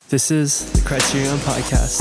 This is the Criterion Podcast.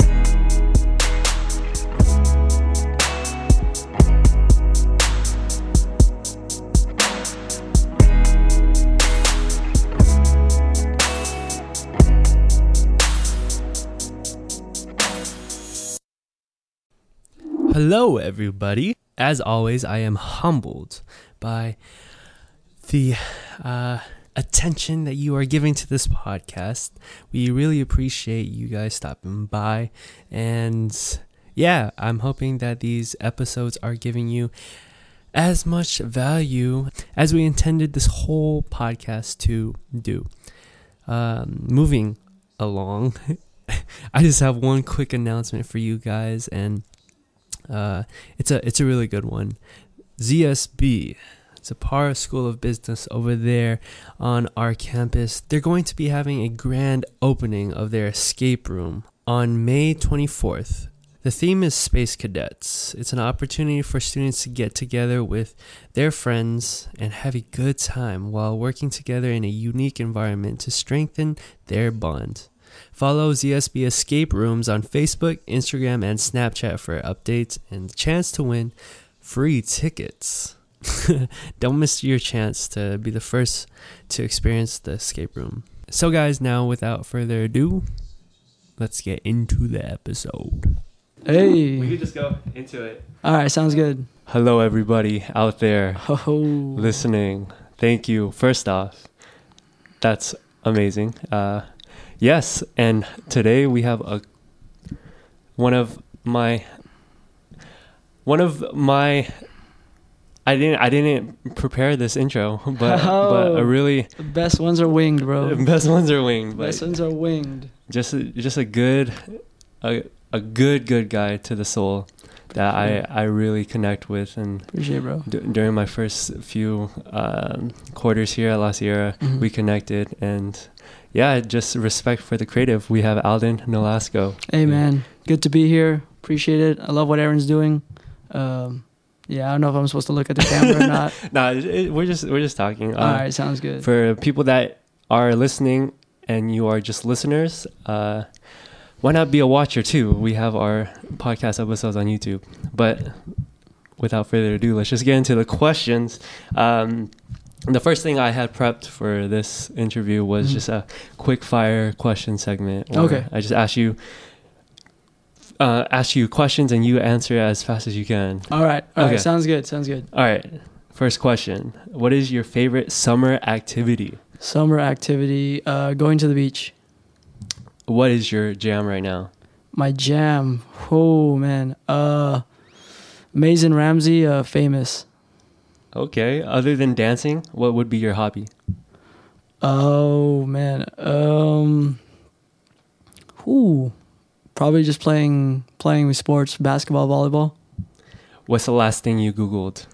Hello, everybody. As always, I am humbled by the attention that you are giving to this podcast. We really appreciate you guys stopping by, and yeah, I'm hoping that these episodes are giving you as much value as we intended this whole podcast to do. Moving along, I just have one quick announcement for you guys, and it's a really good one. ZSB, Zapara School of Business over there on our campus, they're going to be having a grand opening of their escape room on May 24th. The theme is Space Cadets. It's an opportunity for students to get together with their friends and have a good time while working together in a unique environment to strengthen their bond. Follow ZSB Escape Rooms on Facebook, Instagram, and Snapchat for updates and the chance to win free tickets. Don't miss your chance to be the first to experience the escape room. So guys, now without further ado, let's get into the episode. Hey. We could just go into it. All right, sounds good. Hello everybody out there Oh. listening. Thank you. First off, that's amazing. Yes, and today we have one of my I didn't prepare this intro, but a really The best ones are winged, bro. best ones are winged. But Best ones are winged. just a good guy to the soul that I really connect with, and Appreciate it, bro. during my first few quarters here at La Sierra, Mhm. we connected, and yeah, just respect for the creative. We have Alden Nolasco. Hey, man. Good to be here. Appreciate it. I love what Aaron's doing. Yeah, I don't know if I'm supposed to look at the camera or not. We're just talking. All right, sounds good. For people that are listening and you are just listeners, why not be a watcher too? We have our podcast episodes on YouTube. But without further ado, let's just get into the questions. The first thing I had prepped for this interview was just a quick fire question segment. Okay. I just ask you questions and you answer as fast as you can. All right. Okay. Sounds good. All right. First question. What is your favorite summer activity? Summer activity, going to the beach. What is your jam right now? My jam. Oh, man. Mason Ramsey, Famous. Okay. Other than dancing, what would be your hobby? Oh, man. Probably just playing with sports, basketball, volleyball. What's the last thing you Googled?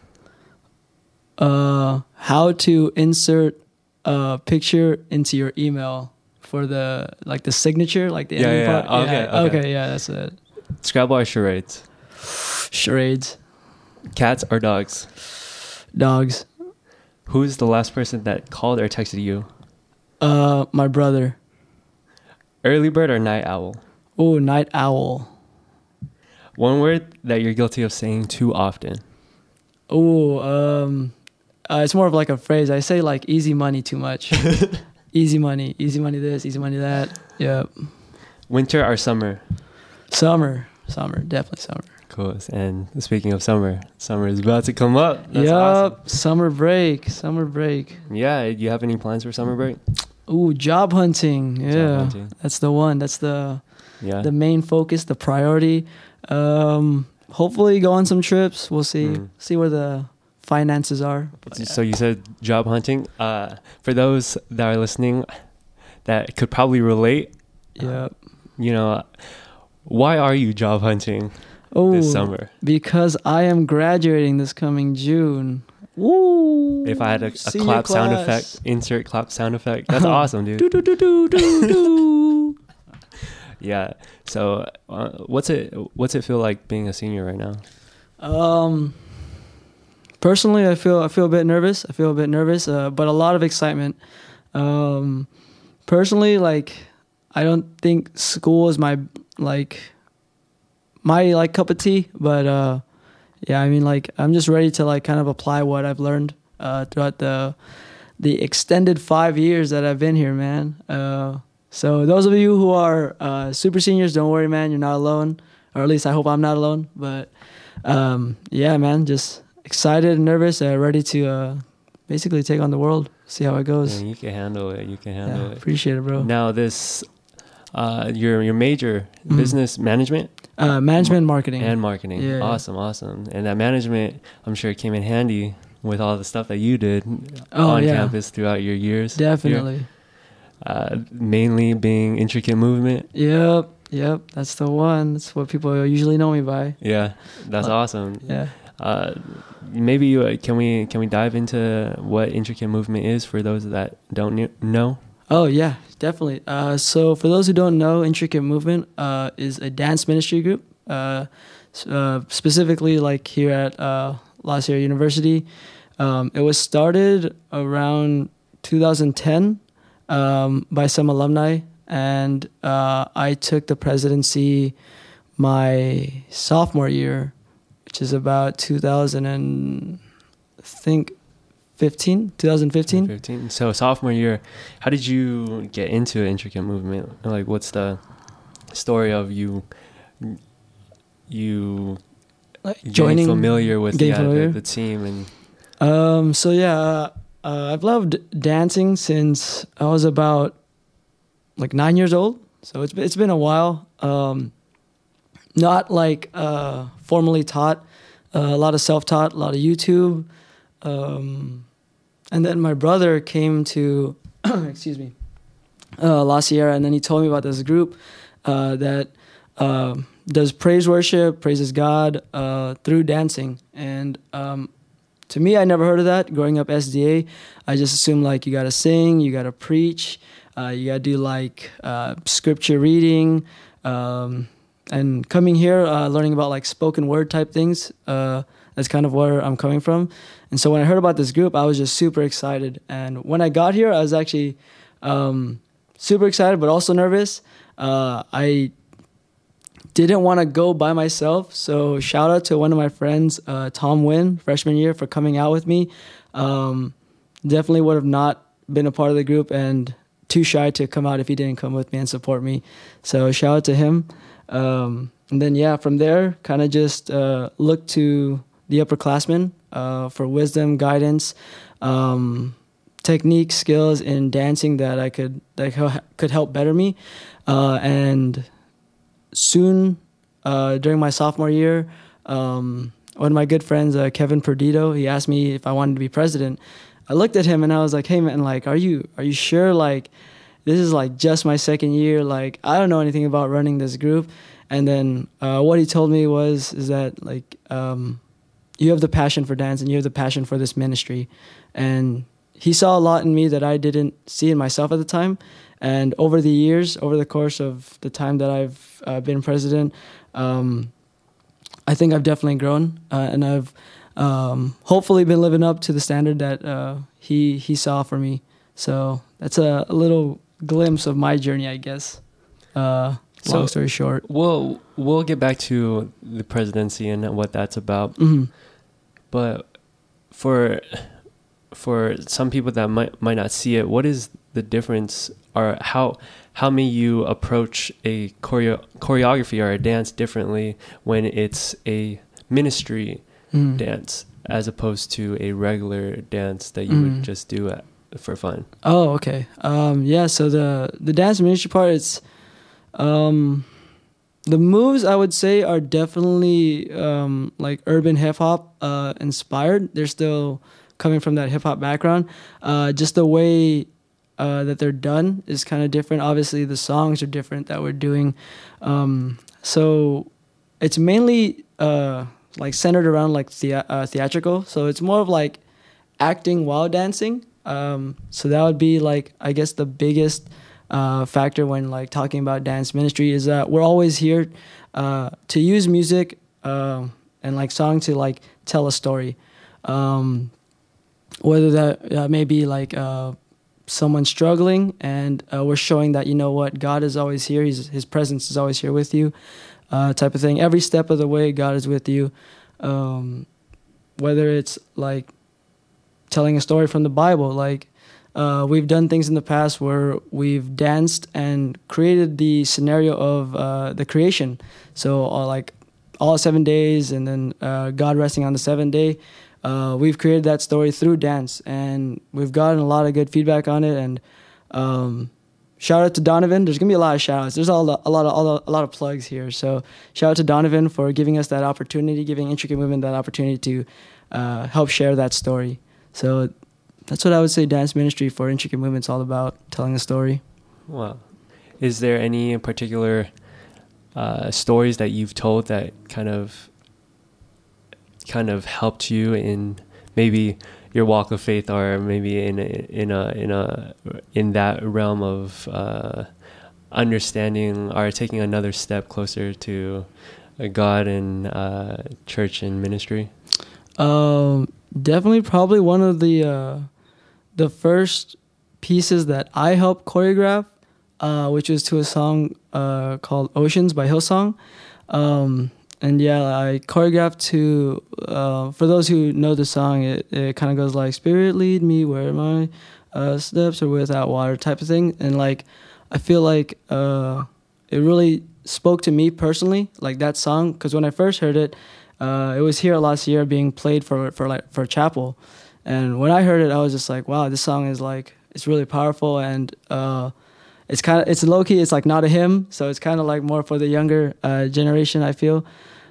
How to insert a picture into your email for the signature, like the ending part. Okay, yeah, that's it. Scrabble or charades? Charades. Cats or dogs? Dogs. Who's the last person that called or texted you? My brother. Early bird or night owl? Oh, night owl. One word that you're guilty of saying too often. Oh, it's more of like a phrase. I say like easy money too much. Easy money this, easy money that. Yep. Winter or summer? Summer, definitely summer. Cool. And speaking of summer is about to come up. That's yep. awesome. Summer break. Yeah. Do you have any plans for summer break? Ooh, job hunting. Yeah. Job hunting. That's the one. That's the Yeah. the main focus, the priority. Hopefully go on some trips. We'll see. See where the finances are. But yeah. So you said job hunting. For those that are listening that could probably relate, Yep. Why are you job hunting this summer? Because I am graduating this coming June. Woo! If I had a Senior clap sound class. effect, insert clap sound effect. That's awesome, dude. Do, do, do, do, do, do. Yeah. So, what's it feel like being a senior right now? Personally, I feel a bit nervous. But a lot of excitement. Personally, like I don't think school is my cup of tea, but yeah, I mean, like, I'm just ready to like kind of apply what I've learned throughout the extended 5 years that I've been here, man. So those of you who are super seniors, don't worry, man, you're not alone, or at least I hope I'm not alone. But yeah, man, just excited and nervous, ready to basically take on the world, see how it goes. Yeah, you can handle it. You can handle it. Appreciate it, bro. Now this, your major, business management. Management, marketing. And marketing. Yeah. Awesome. And that management, I'm sure, came in handy with all the stuff that you did on campus throughout your years. Definitely. Mainly being Intricate Movement. Yep. That's the one. That's what people usually know me by. Yeah, that's awesome. Yeah. Maybe can we dive into what Intricate Movement is for those that don't know? Oh yeah, definitely. So for those who don't know, Intricate Movement is a dance ministry group, specifically like here at La Sierra University. It was started around 2010 by some alumni, and I took the presidency my sophomore year, which is about 2015. So sophomore year, how did you get into Intricate Movement? Like, what's the story of you joining, familiar with the team? And so yeah, I've loved dancing since I was about like 9 years old. So it's been a while. Not like formally taught, a lot of self-taught, a lot of YouTube. And then my brother came to, La Sierra, and then he told me about this group that does praise worship, praises God through dancing. And to me, I never heard of that. Growing up SDA, I just assumed like you got to sing, you got to preach, you got to do like scripture reading. And coming here, learning about like spoken word type things, that's kind of where I'm coming from. And so when I heard about this group, I was just super excited. And when I got here, I was actually super excited, but also nervous. I didn't want to go by myself. So shout out to one of my friends, Tom Wynn, freshman year, for coming out with me. Definitely would have not been a part of the group and too shy to come out if he didn't come with me and support me. So shout out to him. And then, yeah, from there, kind of just looked to the upperclassmen for wisdom, guidance, technique, skills in dancing that could help better me. And soon, during my sophomore year, one of my good friends, Kevin Perdido, he asked me if I wanted to be president. I looked at him and I was like, "Hey man, like, are you sure? Like, this is like just my second year. Like, I don't know anything about running this group." And then what he told me is that like you have the passion for dance and you have the passion for this ministry. And he saw a lot in me that I didn't see in myself at the time. And over the years, over the course of the time that I've been president, I think I've definitely grown, and I've hopefully been living up to the standard that he saw for me. So that's a little glimpse of my journey, I guess. Long story short. We'll get back to the presidency and what that's about. Mm-hmm. But for some people that might not see it, what is the difference, or how may you approach a choreography or a dance differently when it's a ministry dance as opposed to a regular dance that you would just do for fun? Oh, okay. Yeah, so the dance ministry part, it's the moves I would say are definitely like urban hip hop inspired. They're still coming from that hip hop background. Just the way that they're done is kind of different. Obviously, the songs are different that we're doing. So it's mainly like centered around like theatrical. So it's more of like acting while dancing. So that would be like, I guess, the biggest factor when like talking about dance ministry is that we're always here to use music and like song to like tell a story. Whether that may be like someone struggling, and we're showing that, you know what, God is always here. His presence is always here with you, type of thing. Every step of the way, God is with you. Whether it's like telling a story from the Bible, like we've done things in the past where we've danced and created the scenario of the creation. So like all 7 days, and then God resting on the seventh day. We've created that story through dance, and we've gotten a lot of good feedback on it. And shout out to Donovan. There's gonna be a lot of shout outs. There's a lot of plugs here. So shout out to Donovan for giving us that opportunity, giving Intricate Movement that opportunity to help share that story. So that's what I would say dance ministry for Intricate Movement's all about, telling a story. Wow. Is there any particular stories that you've told that kind of helped you in maybe your walk of faith, or maybe in that realm of understanding or taking another step closer to God and church and ministry? Definitely, probably one of the first pieces that I helped choreograph, which was to a song called Oceans by Hillsong. And yeah, I choreographed to, for those who know the song, it kind of goes like, Spirit lead me where my steps are without water, type of thing. And like, I feel like it really spoke to me personally, like that song, because when I first heard it, it was here last year being played for chapel. And when I heard it, I was just like, wow, this song is like, it's really powerful. And it's low key, it's like not a hymn. So it's kind of like more for the younger generation, I feel.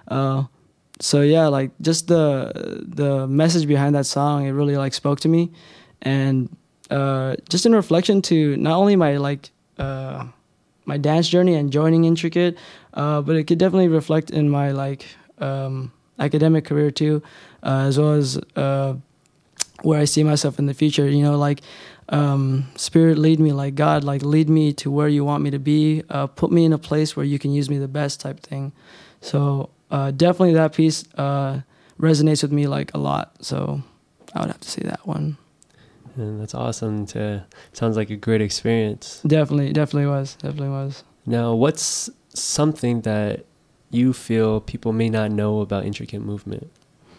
So yeah, like just the message behind that song, it really like spoke to me. And just in reflection to not only my like my dance journey and joining Intricate, but it could definitely reflect in my like academic career too, as well as where I see myself in the future. You know, like Spirit lead me, like God, like lead me to where you want me to be, put me in a place where you can use me the best, type thing. So definitely that piece resonates with me like a lot. So I would have to say that one. And that's awesome. Sounds like a great experience. Definitely was. Now, what's something that you feel people may not know about Intricate Movement?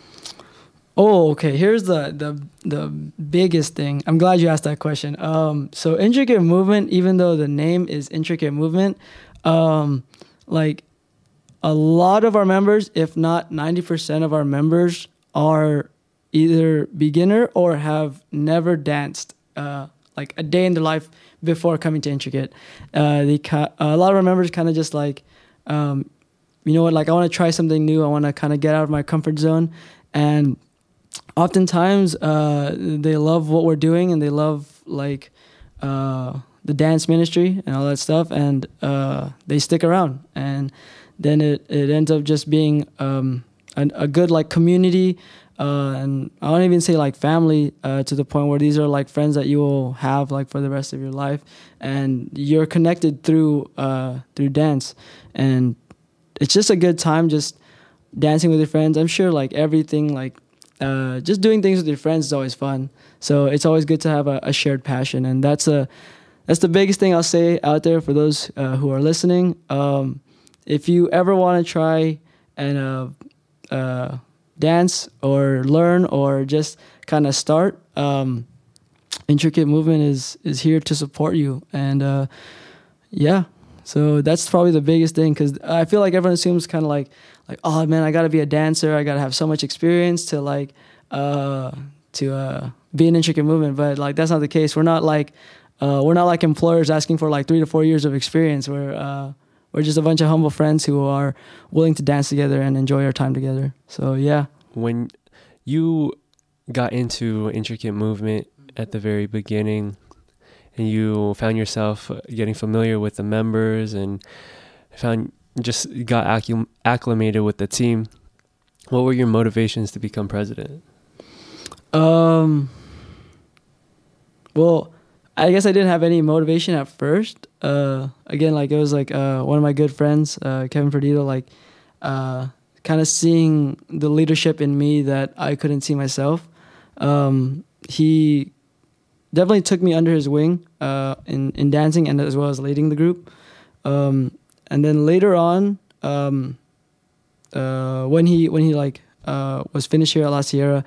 Oh, okay. Here's the biggest thing. I'm glad you asked that question. So Intricate Movement, even though the name is Intricate Movement, like a lot of our members, if not 90% of our members, are either beginner or have never danced like a day in their life before coming to Intricate. A lot of our members kind of just like, you know what, like I want to try something new. I want to kind of get out of my comfort zone. And oftentimes they love what we're doing, and they love like the dance ministry and all that stuff, and they stick around. And then it ends up just being a good like community, and I don't even say like family, to the point where these are like friends that you will have like for the rest of your life, and you're connected through dance. And it's just a good time just dancing with your friends. I'm sure like everything, like just doing things with your friends is always fun. So it's always good to have a shared passion, and that's the biggest thing I'll say out there for those who are listening. If you ever want to try and dance or learn or just kind of start, Intricate Movement is here to support you. And yeah, so that's probably the biggest thing, because I feel like everyone assumes kind of like, oh man, I got to be a dancer, I got to have so much experience to like be an Intricate Movement. But like that's not the case. We're not like employers asking for like 3 to 4 years of experience. We're just a bunch of humble friends who are willing to dance together and enjoy our time together. So yeah. When you got into Intricate Movement at the very beginning, and you found yourself getting familiar with the members and got acclimated with the team, what were your motivations to become president? Well, I guess I didn't have any motivation at first. Again, like it was like one of my good friends, Kevin Perdido, like kind of seeing the leadership in me that I couldn't see myself. He definitely took me under his wing in dancing and as well as leading the group. And then later on, when he like was finished here at La Sierra,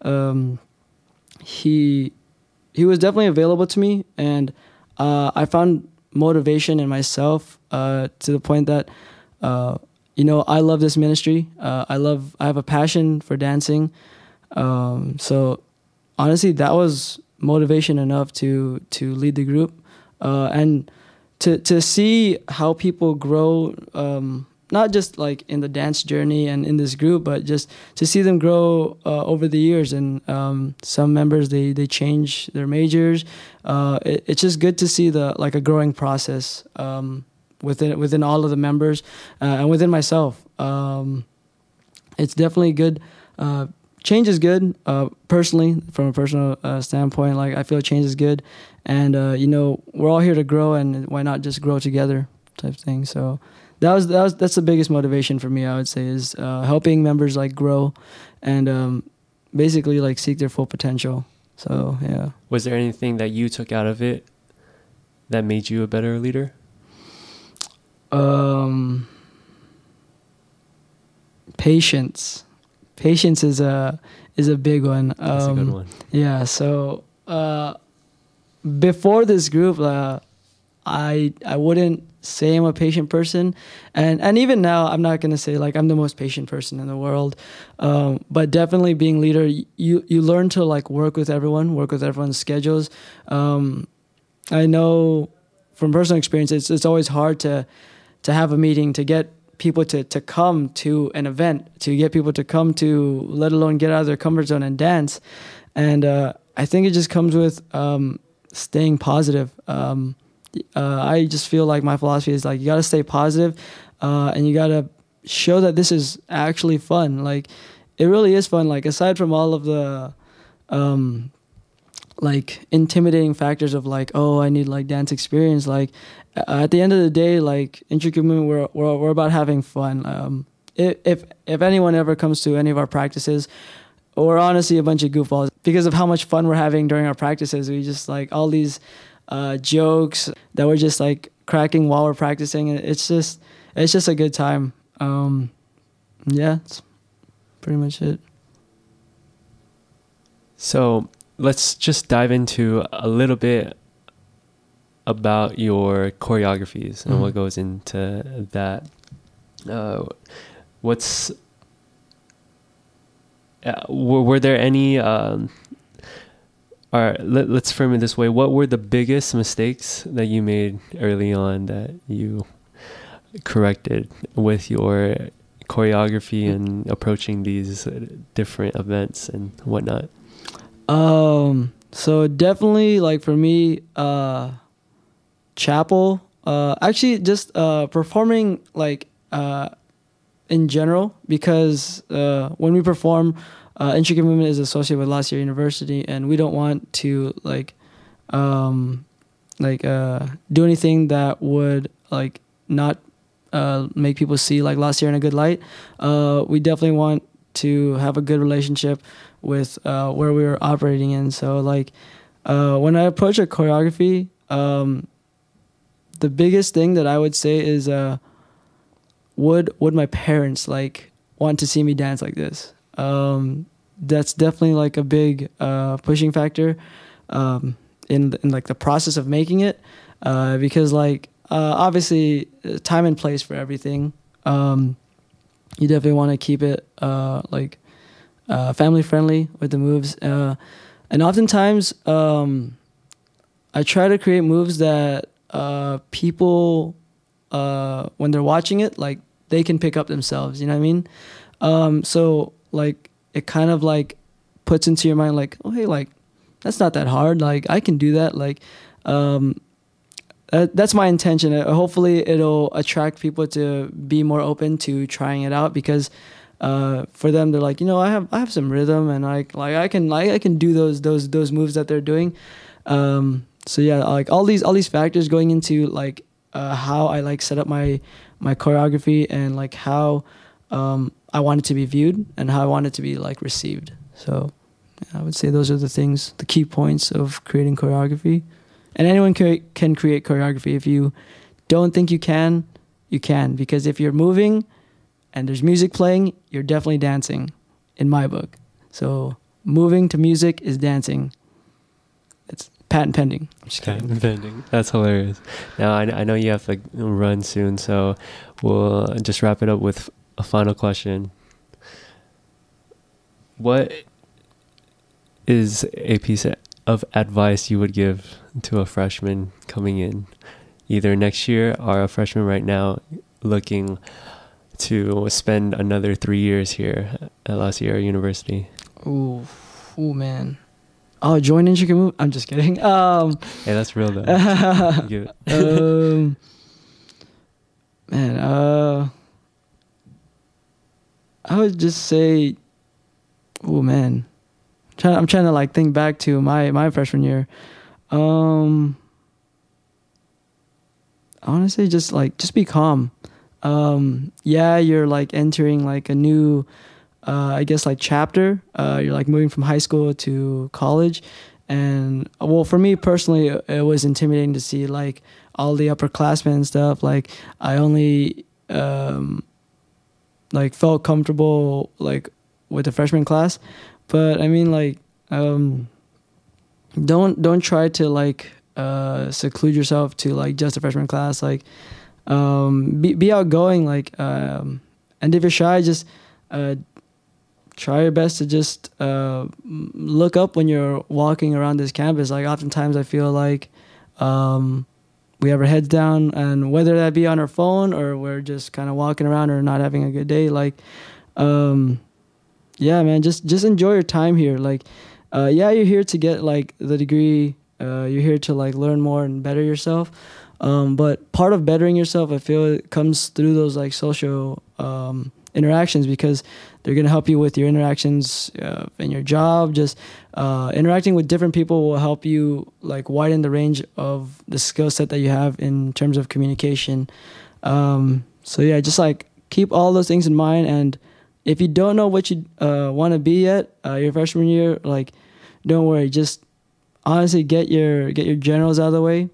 he was definitely available to me, and I found motivation in myself to the point that I love this ministry. I have a passion for dancing. So honestly, that was motivation enough to lead the group, and to see how people grow, not just like in the dance journey and in this group, but just to see them grow over the years. And some members they change their majors. It's just good to see a growing process within all of the members and within myself. It's definitely good. Change is good, personally, from a personal standpoint. Like, I feel change is good, and we're all here to grow, and why not just grow together, type thing. So that's the biggest motivation for me, I would say, is helping members like grow, and basically like seek their full potential. So yeah. Was there anything that you took out of it that made you a better leader? Patience. Patience is a big one. That's a good one. Yeah. So before this group, I wouldn't say I'm a patient person, and even now I'm not gonna say like I'm the most patient person in the world. But definitely being leader, you learn to like work with everyone's schedules. I know from personal experience, it's always hard to have a meeting, to get people to come to an event, to get people to come to, let alone get out of their comfort zone and dance. And I think it just comes with staying positive. I just feel like my philosophy is like, you got to stay positive, and you got to show that this is actually fun. Like, it really is fun. Like, aside from all of the like intimidating factors of like, oh, I need like dance experience. Like, at the end of the day, like, Intricate Movement, we're about having fun. If anyone ever comes to any of our practices, we're honestly a bunch of goofballs because of how much fun we're having during our practices. We just like all these jokes that we're just like cracking while we're practicing. It's just a good time. Yeah, it's pretty much it. So let's just dive into a little bit about your choreographies and what goes into that. Were there any, let's frame it this way. What were the biggest mistakes that you made early on that you corrected with your choreography and approaching these different events and whatnot? So definitely, like, for me, chapel, actually just performing, like, in general, because when we perform, Intricate Movement is associated with La Sierra University, and we don't want to do anything that would like not make people see like La Sierra in a good light. We definitely want to have a good relationship with where we were operating in. So like when I approach a choreography, the biggest thing that I would say is would my parents like want to see me dance like this? That's definitely like a big pushing factor in like the process of making it, because like obviously time and place for everything. You definitely want to keep it family friendly with the moves, and oftentimes I try to create moves that people when they're watching it, like, they can pick up themselves, you know what I mean? So like it kind of like puts into your mind like, oh hey, like that's not that hard, like I can do that. Like that's my intention. Hopefully it'll attract people to be more open to trying it out, because for them, they're like, I have some rhythm, and I can do those moves that they're doing. So yeah, like all these factors going into like how I like set up my choreography, and like how I want it to be viewed and how I want it to be like received. So I would say those are the things, the key points of creating choreography. And anyone can create choreography. If you don't think you can, because if you're moving and there's music playing, you're definitely dancing, in my book. So moving to music is dancing. It's patent pending. I'm just kidding. Patent pending. That's hilarious. Now, I know you have to run soon, so we'll just wrap it up with a final question. What is a piece of advice you would give to a freshman coming in, either next year or a freshman right now looking to spend another 3 years here at La Sierra University? Ooh, man. Oh, join Intricate Move. I'm just kidding. Hey, that's real though. Man, I would just say, oh man, I'm trying to like think back to my freshman year. I want to say just be calm. Yeah, you're like entering like a new, I guess like chapter. You're like moving from high school to college, and well, for me personally, it was intimidating to see like all the upperclassmen and stuff. Like I only like felt comfortable like with the freshman class, but I mean like don't try to like seclude yourself to like just a freshman class. Like be outgoing, like and if you're shy, just try your best to just look up when you're walking around this campus. Like oftentimes I feel like we have our heads down, and whether that be on our phone or we're just kind of walking around or not having a good day, like yeah, man, just enjoy your time here. Like yeah, you're here to get like the degree, you're here to like learn more and better yourself, but part of bettering yourself, I feel, it comes through those like social interactions, because they're going to help you with your interactions in your job. Just interacting with different people will help you like widen the range of the skill set that you have in terms of communication. So yeah, just like keep all those things in mind. And if you don't know what you want to be yet your freshman year, like don't worry, just honestly get your generals out of the way.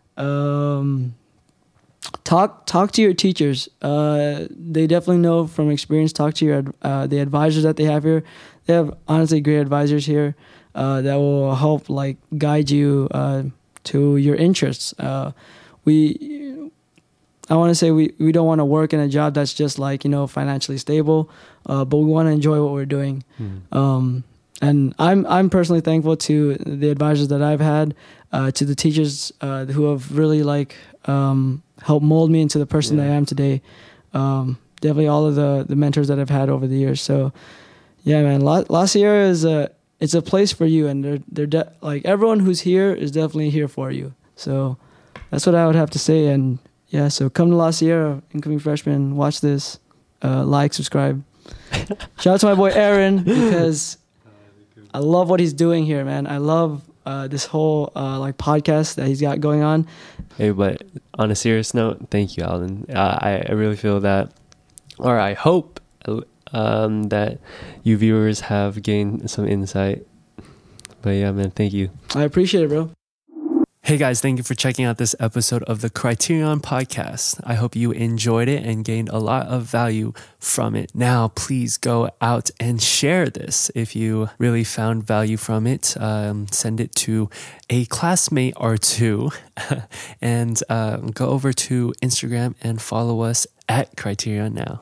Talk to your teachers. They definitely know from experience. Talk to your the advisors that they have here. They have honestly great advisors here that will help like guide you to your interests. I want to say we don't want to work in a job that's just like, you know, financially stable, but we want to enjoy what we're doing. And I'm personally thankful to the advisors that I've had, to the teachers who have really like helped mold me into the person that I am today. Definitely all of the mentors that I've had over the years. So yeah, man, La Sierra is it's a place for you, and they're like everyone who's here is definitely here for you. So that's what I would have to say. And yeah, so come to La Sierra, incoming freshmen, watch this, like, subscribe. Shout out to my boy Aaron, because I love what he's doing here, man. I love this whole like podcast that he's got going on. Hey, but on a serious note, thank you, Alden. I really feel that, or I hope that you viewers have gained some insight. But yeah, man, thank you. I appreciate it, bro. Hey guys, thank you for checking out this episode of the Criterion Podcast. I hope you enjoyed it and gained a lot of value from it. Now, please go out and share this. If you really found value from it, send it to a classmate or two, and go over to Instagram and follow us at Criterion Now.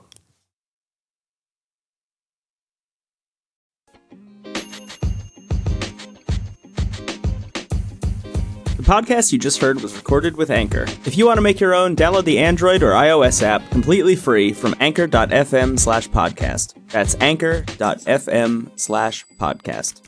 The podcast you just heard was recorded with Anchor. If you want to make your own, download the Android or iOS app completely free from anchor.fm/podcast. That's anchor.fm/podcast.